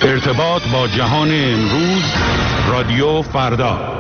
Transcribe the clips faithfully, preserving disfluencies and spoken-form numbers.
ارتباط با جهان امروز، رادیو فردا.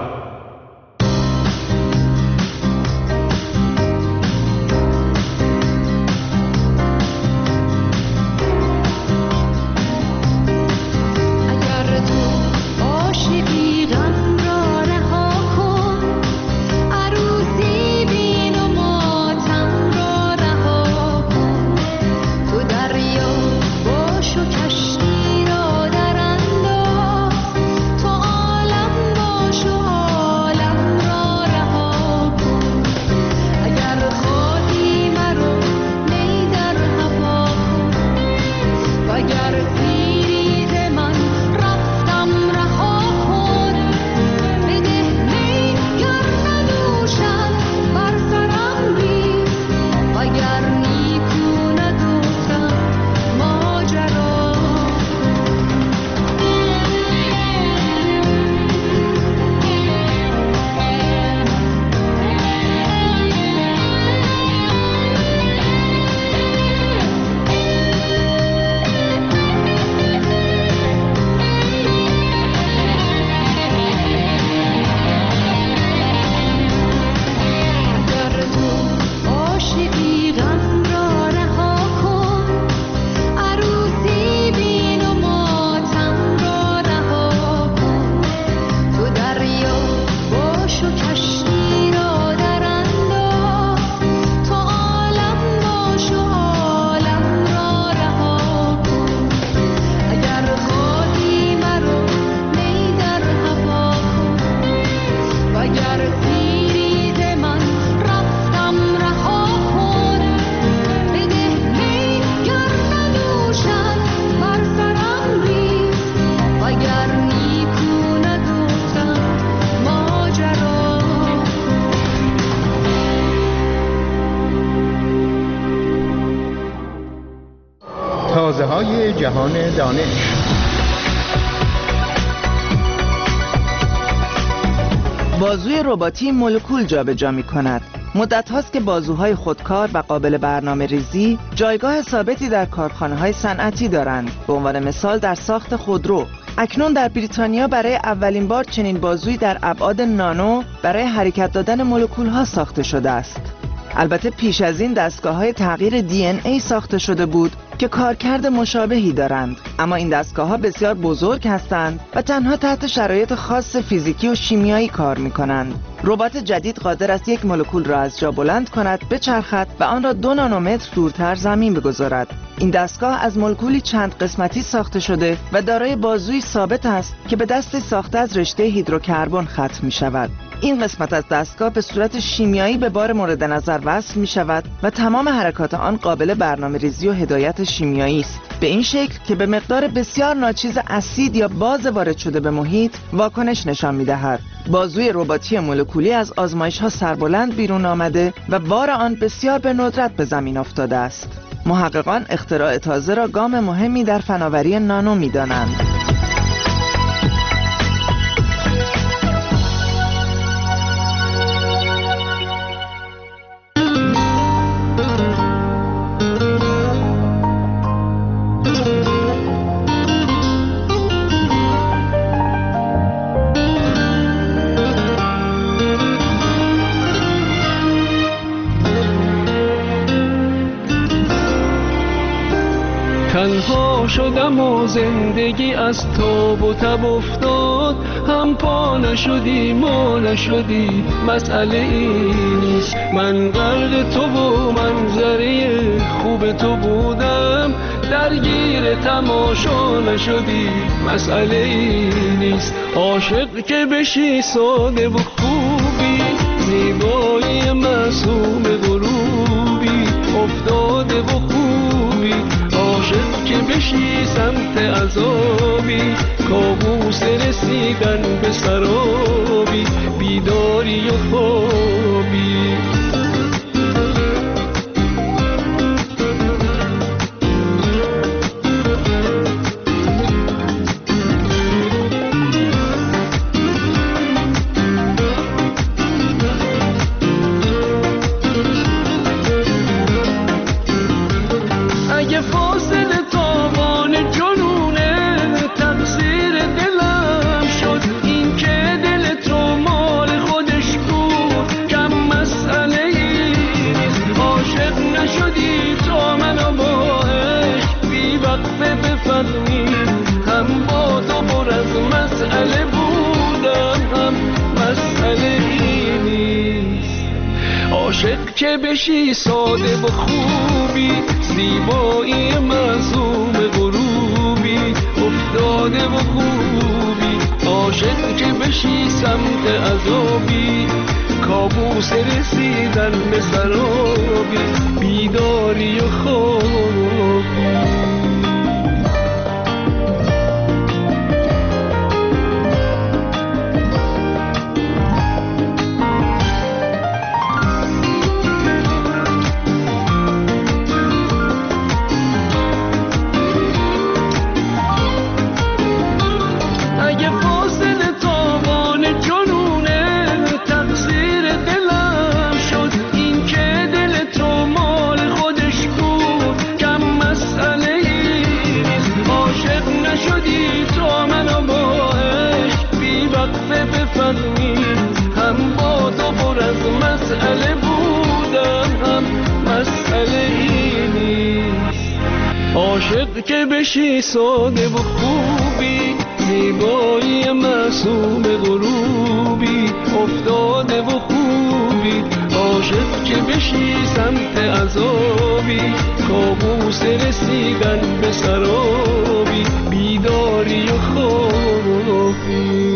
تازه‌های جهان دانش. بازوی رباتی مولکول جابجا می‌کند. مدت هاست که بازوهای خودکار و قابل برنامه ریزی جایگاه ثابتی در کارخانه‌های صنعتی دارند. به عنوان مثال در ساخت خودرو. اکنون در بریتانیا برای اولین بار چنین بازویی در ابعاد نانو برای حرکت دادن مولکول‌ها ساخته شده است. البته پیش از این دستگاه‌های تغییر دی ان ای ساخته شده بود که کارکرد مشابهی دارند، اما این دستگاه‌ها بسیار بزرگ هستند و تنها تحت شرایط خاص فیزیکی و شیمیایی کار می‌کنند. ربات جدید قادر است یک مولکول را از جا بلند کند، بچرخد و آن را دو نانومتر دورتر زمین بگذارد. این دستگاه از مولکولی چند قسمتی ساخته شده و دارای بازوی ثابت است که به دست ساخته از رشته هیدروکربن ختم می‌شود. این قسمت از دستگاه به صورت شیمیایی به بار مورد نظر وصل می شود و تمام حرکات آن قابل برنامه‌ریزی و هدایت شیمیایی است، به این شکل که به مقدار بسیار ناچیز اسید یا باز وارد شده به محیط واکنش نشان می دهد. بازوی رباتی مولکولی از آزمایش‌ها سربلند بیرون آمده و بار آن بسیار به ندرت به زمین افتاده است. محققان اختراع تازه را گام مهمی در فناوری نانو می دانند. تنها شدم و زندگی از تاب و تب افتاد، هم پا نشدی ما نشدی، مسئله این نیست. من غرق تو و منظره خوب تو بودم، درگیر تماشا نشدی، مسئله این نیست. عاشق که بشی ساده و خوبی، زیبایی معصوم غروبی، افتاده و خوبی. عاشق که بشی سمت عذابی، کابوس رسیدن به سرابی، بیداری و خوابی. اگه فاصله تاوان جنونه، وقفه بفهمی، هم با تو پر از مسئله بودم، هم مسئله این نیست. عاشق که بشی ساده و خوبی، زیبایی معصوم غروبی، افتاده و خوبی. عاشق که بشی سمت عذابی، کابوس رسیدن به سرابی، بیداری و خوابی. هم با تو پر از مسئله بودم، هم مسئله این نیست. عاشق که بشی ساده و خوبی، زیبایی معصوم غروبی، افتاده و خوبی. عاشق که بشی سمت عذابی، کابوس رسیدن به سرابی، بیداری و خوابی.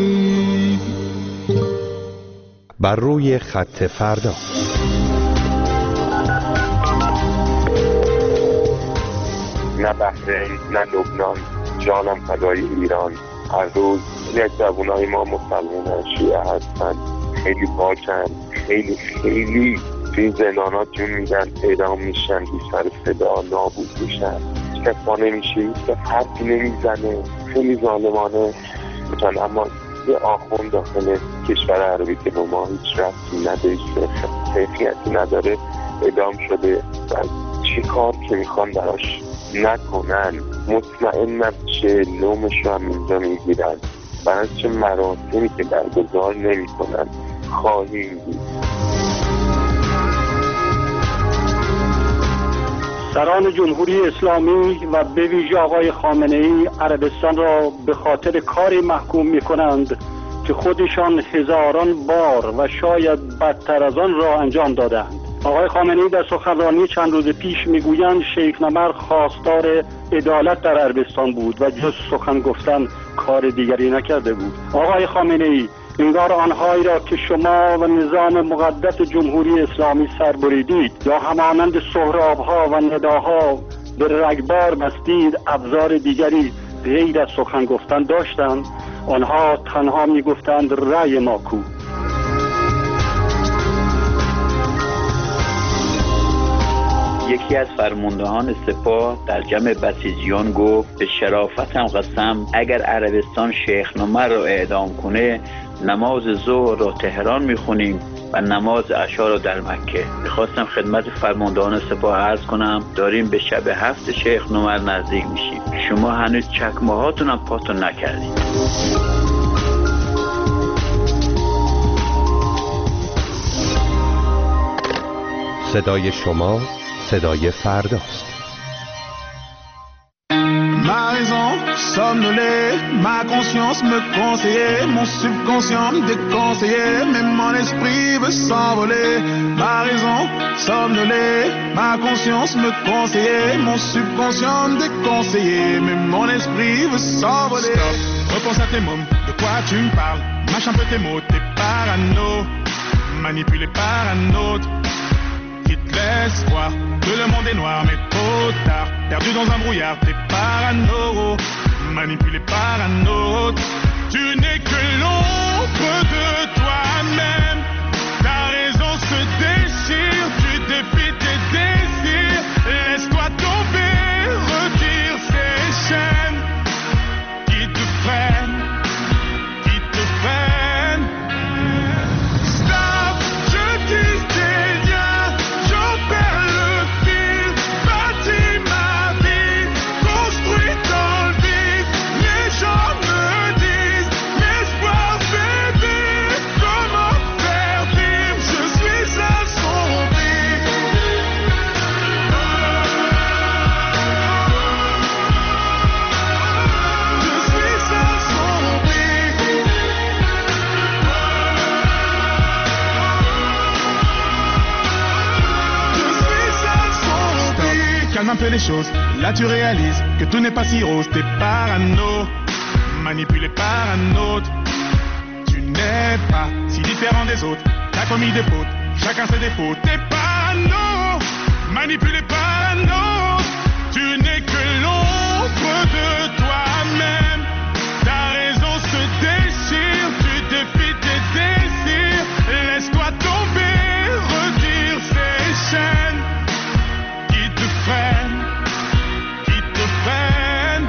بر روی خط فردا. نه بحرین نه لبنان، جانم فدای ایران. هر روز یک جوانای ما مسلمان شیعه هستن، خیلی پاکن، خیلی خیلی توی زندانات جون میدن، اعدام میشن، بی سر صدا نابود میشن، هیچ کس نمیشه، هیچ کس حرفی نمیزنه، خیلی ظالمانه میتون. اما یه آخوند داخل کشور عربی که به ما هیچ ربطی نداره، حیثیتی نداره، اعدام شده و چی کار که میخوان براش نکنن، مطمئنم چه لومش رو هم اینجا میگیرن، برای چه مراسمی که برگزار نمی کنن خواهیم دید. سران جمهوری اسلامی و به ویژه آقای خامنه‌ای عربستان را به خاطر کاری محکوم می کنند که خودشان هزاران بار و شاید بدتر از آن را انجام دادند. آقای خامنه‌ای در سخنرانی چند روز پیش میگویند شیخ نمر خواستار عدالت در عربستان بود و جز سخن گفتن کار دیگری نکرده بود. آقای خامنه‌ای، انگار آنهایی را که شما و نظام مقدس جمهوری اسلامی سربریدید یا همانند سهراب‌ها و نداها به رگبار بستید ابزار دیگری غیر از سخن گفتن داشتند، آنها تنها میگفتند رأی ما کو. یکی از فرماندهان سپاه در جمع بسیجیان گفت به شرافتم قسم اگر عربستان شیخ نمر را اعدام کنه نماز ظهر را تهران میخونیم و نماز عشا را در مکه. میخواستم خدمت فرماندهان سپاه عرض کنم داریم به شب هفت شیخ نمر نزدیک میشیم، شما هنوز چکمه هاتون هم پاتون نکردید. صدای شما صدای فرداست. Ma raison somnolait, ma conscience me conseillait, mon subconscient me déconseillait, mais mon esprit veut s'envoler. Ma raison somnolait, ma conscience me conseillait, mon subconscient me déconseillait, mais mon esprit veut s'envoler. Stop, repense à tes mômes, de quoi tu me parles? Mâche un peu tes mots, t'es parano, manipulé par un autre qui te laisse croire que le monde est noir, mais trop tard. Perdu dans un brouillard, t'es parano, manipulé par un autre. Tu n'es que l'ombre de toi-même. Ta raison se déchire, tu défies tes désirs. Laisse-toi tomber, retire ces chaînes qui te freinent, qui te freinent. Stop, je dis tes liens, j'en perds le fil. Bâtis ma vie, construis ton fait les choses, là tu réalises que tout n'est pas si rose. T'es parano, manipulé par un autre. Tu n'es pas si différent des autres. T'as commis des fautes, chacun ses défauts. T'es parano, manipulé par un autre. Tu n'es que l'ombre de toi-même. Ta raison se déchire, tu défies tes désirs. Laisse-toi tomber, retire ces chaînes qui te freinent, qui te freinent.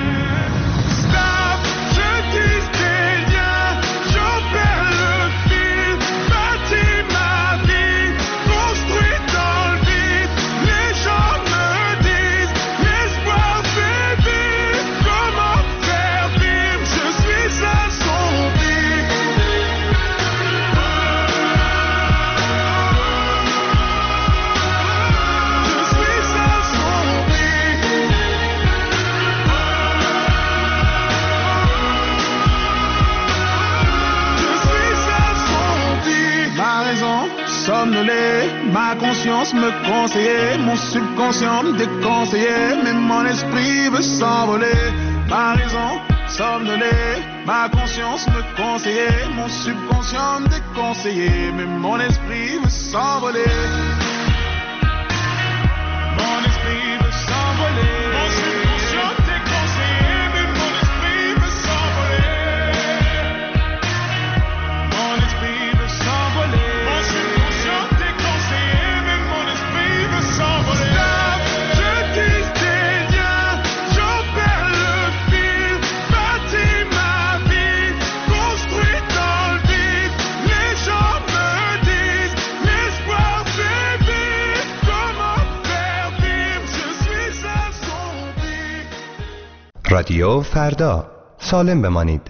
Stop, je dis tes liens, j'en perds le fil. Bâtis ma vie, construit dans le vide. Les gens me disent, l'espoir fait vivre. Comment faire vivre, je suis assombri. Je suis assombri. Je suis assombri. Ma raison somnolée, ma conscience me conseillait, mon subconscient me déconseillait, mais mon esprit veut s'envoler. Ma raison somnolée, ma conscience me conseillait, mon subconscient me déconseillait, mais mon esprit veut s'envoler. Mon esprit veut s'envoler. Mon subconscient déconseillé, mais mon esprit veut s'envoler. Mon esprit veut s'envoler. Mon subconscient déconseillé, mais mon esprit veut s'envoler. Stop, je dis tes liens, j'en perds le fil. Bâtis ma vie, construit dans le vide. Les gens me disent, l'espoir fait vivre. Comment faire vivre, je suis assombri. رادیو فردا، سالم بمانید.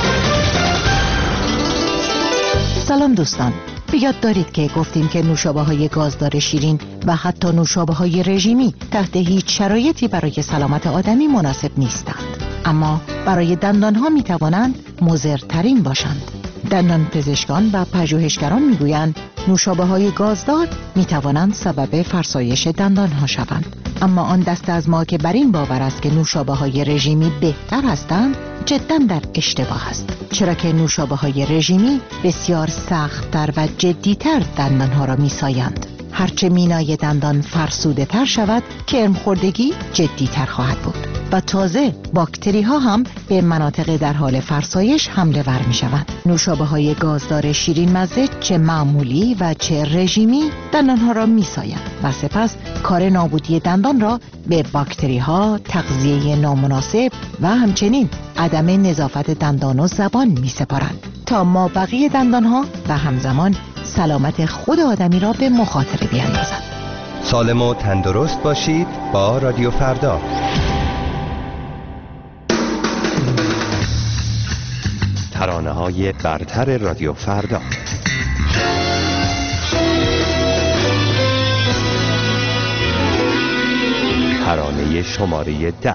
سلام دوستان، به یاد دارید که گفتیم که نوشابه‌های گازدار شیرین و حتی نوشابه‌های رژیمی تحت هیچ شرایطی برای سلامت آدمی مناسب نیستند، اما برای دندانها می توانند مضرترین باشند. دندان پزشکان و پژوهشگران میگویند نوشابه‌های گازدار می توانند سبب فرسایش دندانها شوند، اما آن دسته از ما که بر این باور است که نوشابه‌های رژیمی بهتر هستند جداً در اشتباه است، چرا که نوشابه‌های رژیمی بسیار سخت‌تر و جدی‌تر دندانها را می‌سایند. هرچه مینای دندان فرسوده تر شود، کرم خوردگی جدی‌تر خواهد بود و تازه باکتری ها هم به مناطق در حال فرسایش حمله ور می شوند. نوشابه‌های گازدار شیرین مزه چه معمولی و چه رژیمی دندان ها را می سایند و سپس کار نابودی دندان را به باکتری ها، تغذیه نامناسب و همچنین عدم نظافت دندان و زبان می سپارند تا ما بقیه دندان ها و همزمان سلامت خود آدمی را به مخاطره بیاندازند. سالم و تندرست باشید با رادیو فردا. ترانه های برتر رادیو فردا. ترانه شماره ده.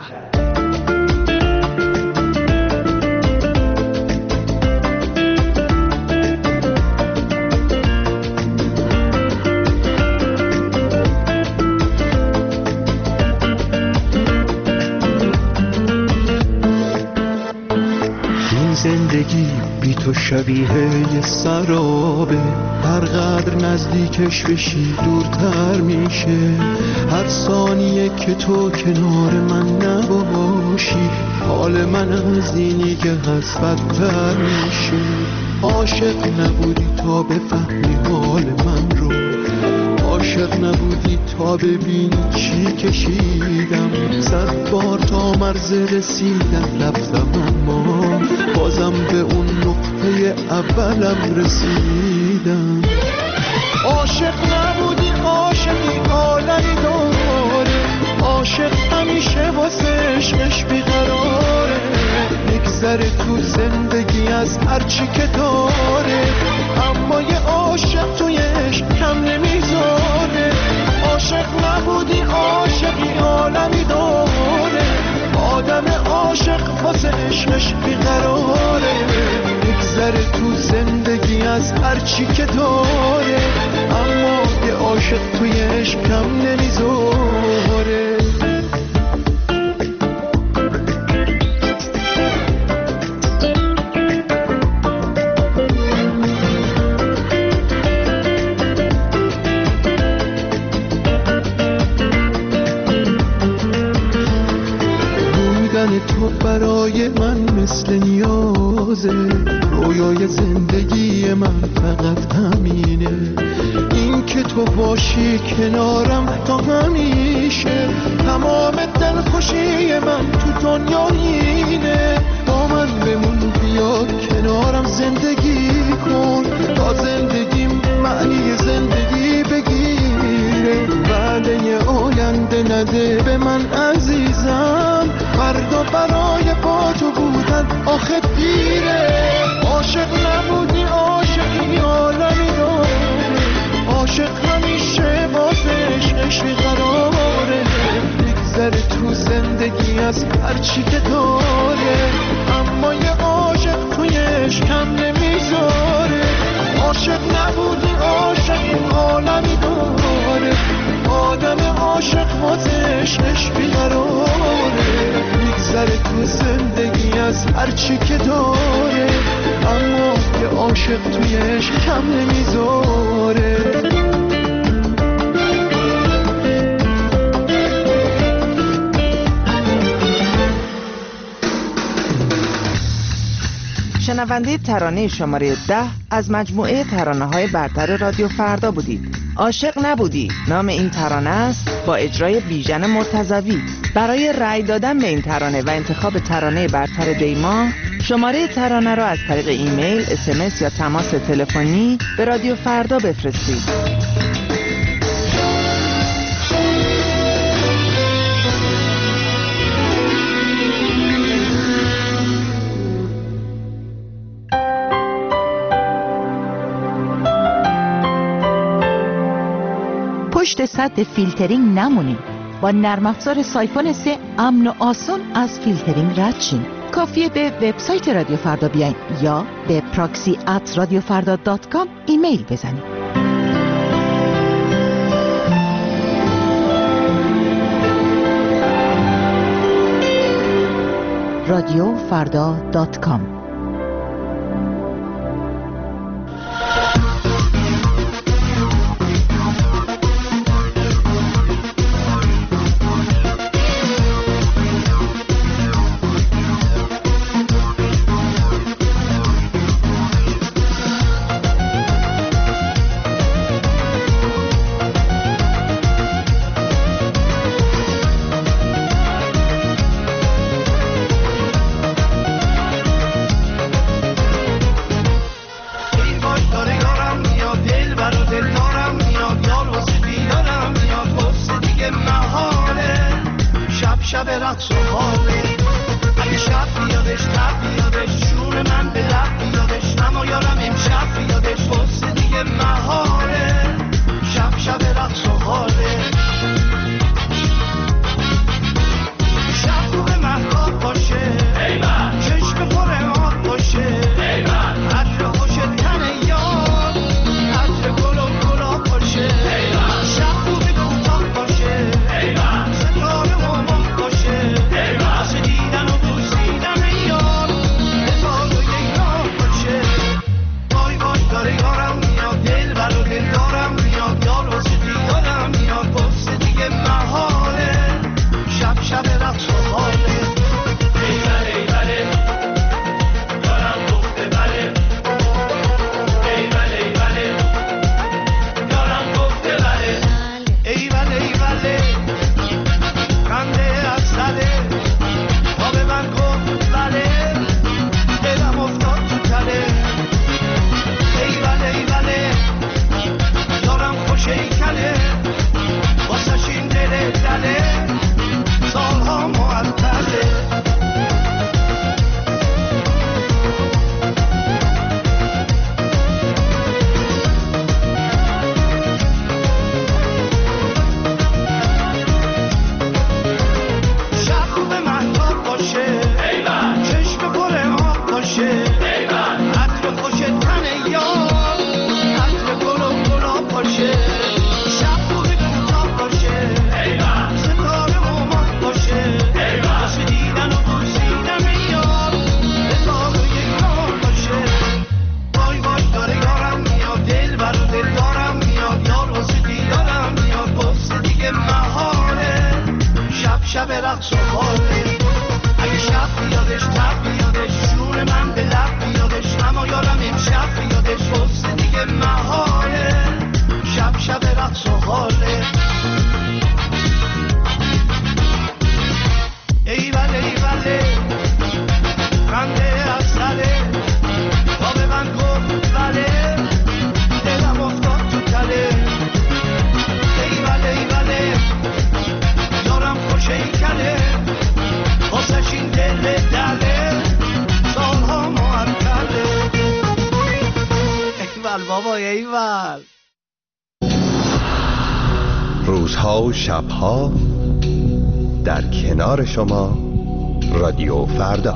زندگی بی تو شبیه یه سرابه، هر قدر نزدیکش بشی دورتر میشه. هر ثانیه که تو کنار من نباشی حال من از اینی که هست بدتر میشه. عاشق نبودی تا بفهمی حال من رو، عاشق نبودی تا ببینی چی کشیدم. صد بار تا مرز رسیدم رفتم اما بازم به اون نقطه اولم رسیدم. عاشق نبودی عاشقی عالمی داره، عاشق همیشه واسه عشقش بیقراره. میگذره تو زندگی از هرچی که داره، اما یه عاشق توی عشق کم نمیذاره. عاشق نبودی عاشقی عالمی داره، آدم عاشق واسه عشقش بیقراره. میگذره تو زندگی از هرچی که داره، اما یه عاشق توی عشق کم نمیذاره. برای من مثل نیازه، رویای زندگی من فقط همینه، این که تو باشی کنارم تا همیشه. تمام دلخوشی من تو دنیا اینه، با من بمون بیا کنارم زندگی کن، تا زندگیم معنی زندگی بگیره. وعده آینده نده به من عزیزم، فردا برای با تو بودن آخه دیره. عاشق نبودی عاشقی عالمی داره، عاشق همیشه بازش عشقی قراره، بگذره تو زندگی از هرچی که داره، اما یه عاشق تویش کم نمیذاره. عاشق نبودی عاشقی عالمی داره، آدم عاشق بازش عشقی قراره، بگذره تو زندگی از هرچی که داره، اما یه عاشق تویش کم نمیذاره. شنونده ترانه شماره ده از مجموعه ترانه‌های برتر رادیو فردا بودید. عاشق نبودی نام این ترانه است، با اجرای بیژن مرتضوی. برای رأی دادن به این ترانه و انتخاب ترانه برتر دیما، شماره ترانه را از طریق ایمیل، اس ام اس یا تماس تلفنی به رادیو فردا بفرستید. پشت سد فیلترینگ نمونید. با نرم افزار سایفون سه امن و آسان از فیلترینگ رد شین. کافیه به وبسایت رادیو فردا بیاین یا به پراکسی ات رادیو فردا دات کام ایمیل بزنید. رادیو فردا دات کام. روزها و شبها در کنار شما رادیو فردا.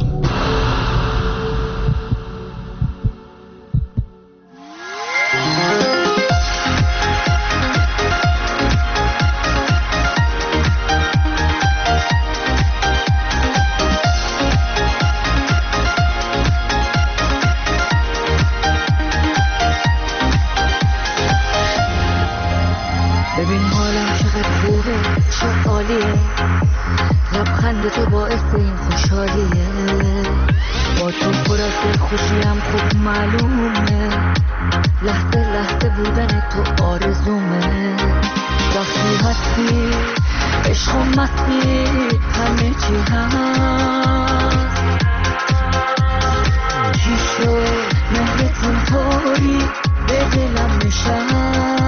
ببین حالم چقدر خوبه، چه عالیه، لبخند تو باعث این خوشحالیه، با تو پر از خوشیم خوب معلومه، لحظه لحظه بودن تو آرزومه، وقتی هستی عشق و مستی همه چی هست، چی شد مهرتون طوری به دلم نشست،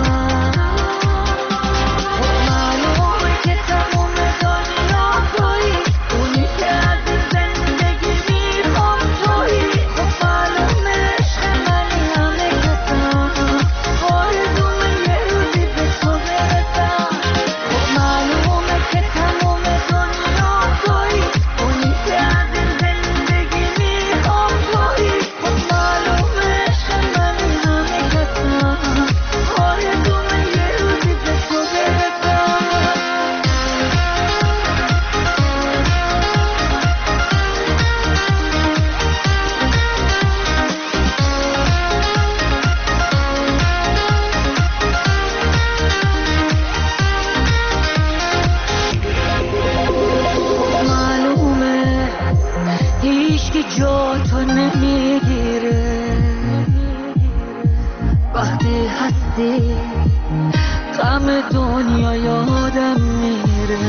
غم دنیا یادم میره،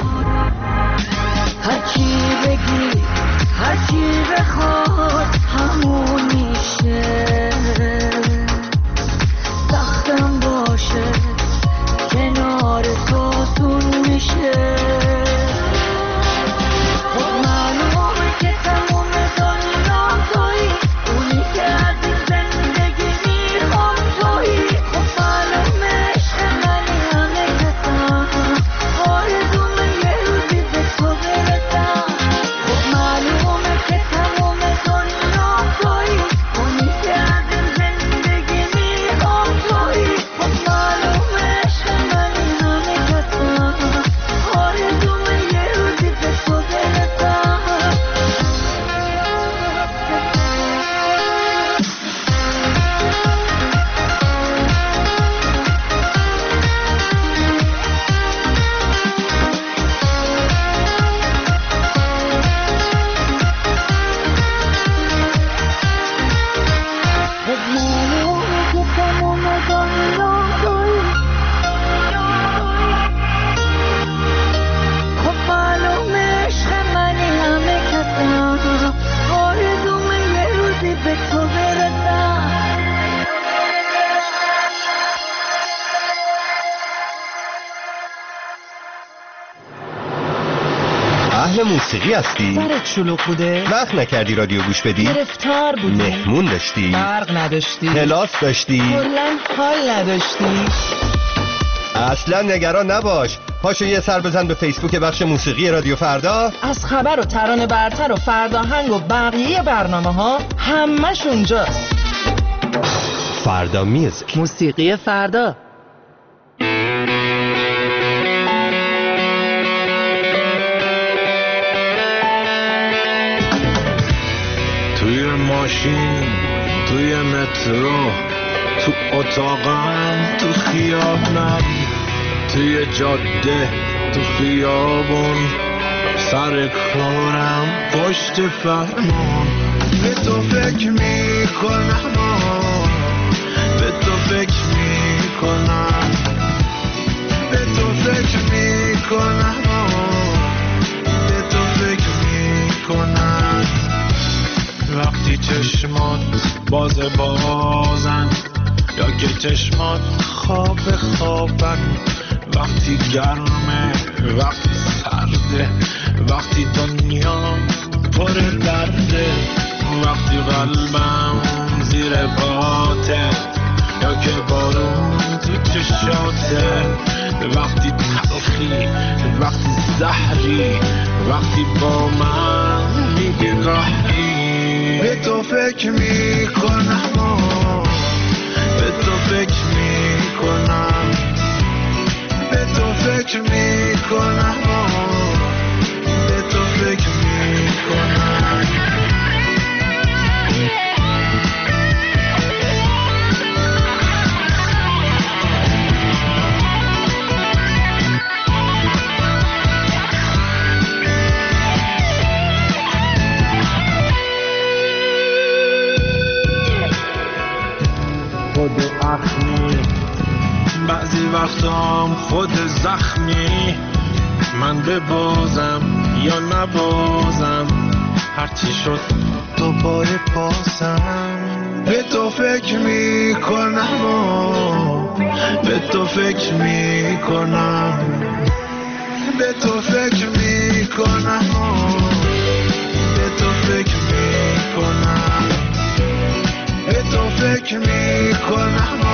هرچی بگی هرچی بخواد همون میشه، سختم باشه کنار تو سون میشه، خب معلومه که تموم دنیا تویی، اونی که از این زندگی میخوام تویی، خب معلومه عشق منی همه کسم، آرزومه یه روزی به تو برسم، خب معلومه که تموم دنیا تویی، اونی که از این زندگی میخوام تویی، خب معلومه عشق منی همه کسم، آرزومه یه روزی به تو برسم. اهل موسیقی هستی؟ سرت شلوغ بوده؟ وقت نکردی رادیو گوش بدی؟ گرفتار بودی؟ مهمون داشتی؟ برق نداشتی؟ کلاس داشتی؟ کلاً حال نداشتی؟ اصلا نگران نباش، پاشو یه سر بزن به فیسبوک بخش موسیقی رادیو فردا، از خبر و ترانه برتر و فرداهنگ و بقیه برنامه ها همش اونجاست. فردا میوزیک، موسیقی فردا. توی ماشین، توی مترو، تو اتاقم، تو خیابونم، توی جاده، تو خیابون، سر کارم، پشت فرمون، به تو فکر میکنم، به تو فکر میکنم، به تو فکر میکنم، به تو فکر میکنم، وقتی چشمات باز بازن یا که چشمات خواب خوابن، وقتی گرمه وقتی سرده، وقتی دنیا پر درده، وقتی قلبم زیر باته یا که بارون تو چشاته، وقتی تلخی، وقتی زهری، وقتی با من میگی راهی. به تو فکر میکنم، به تو فکر میکنم، به تو فکر میکنم، به تو فکر میکنم. خود اخمی، بعضی وقتام خود زخمی. من ببازم یا نبازم، هرچی شد دوباره پاسم. به تو فکر میکنم، به تو فکر میکنم، به تو فکر میکنم، به تو فکر میکنم، به تو فکر میکنم.